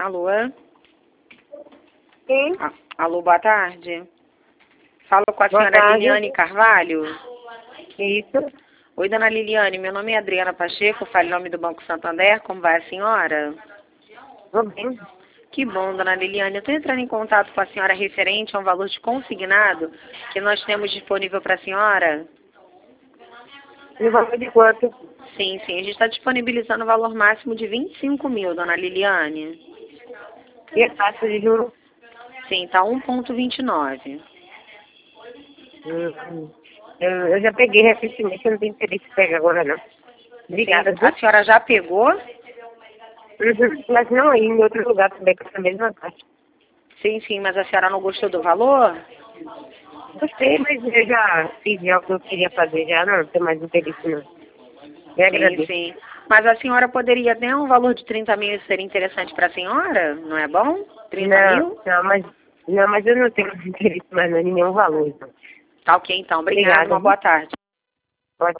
Alô? Sim. Alô, boa tarde. Falo com a Boa senhora tarde. Liliane Carvalho. Isso. Oi, dona Liliane, meu nome é Adriana Pacheco, falo em nome do Banco Santander. Como vai a senhora? Tudo bem. Que bom, dona Liliane. Eu estou entrando em contato com a senhora referente a um valor de consignado que nós temos disponível para a senhora. E o valor de quanto? Sim, sim. A gente está disponibilizando o valor máximo de 25 mil, dona Liliane. E a taxa de juros? Sim, está 1,29. Eu já peguei recentemente, eu não tenho interesse em pegar agora não. Obrigada, Sim. viu? A senhora já pegou? Mas não aí, em outro lugar também, com essa mesma taxa. Sim, sim, mas a senhora não gostou do valor? Gostei, mas eu já fiz já o que eu queria fazer, já não tenho mais interesse não. Eu Sim, agradeço. sim. Mas a senhora poderia ter um valor de 30 mil, isso seria interessante para a senhora? Não é bom? 30 mil? Não, mas eu não tenho mais interesse mais não, em nenhum valor. Então. Tá ok, então. Obrigada. Obrigada, Uma viu? boa tarde.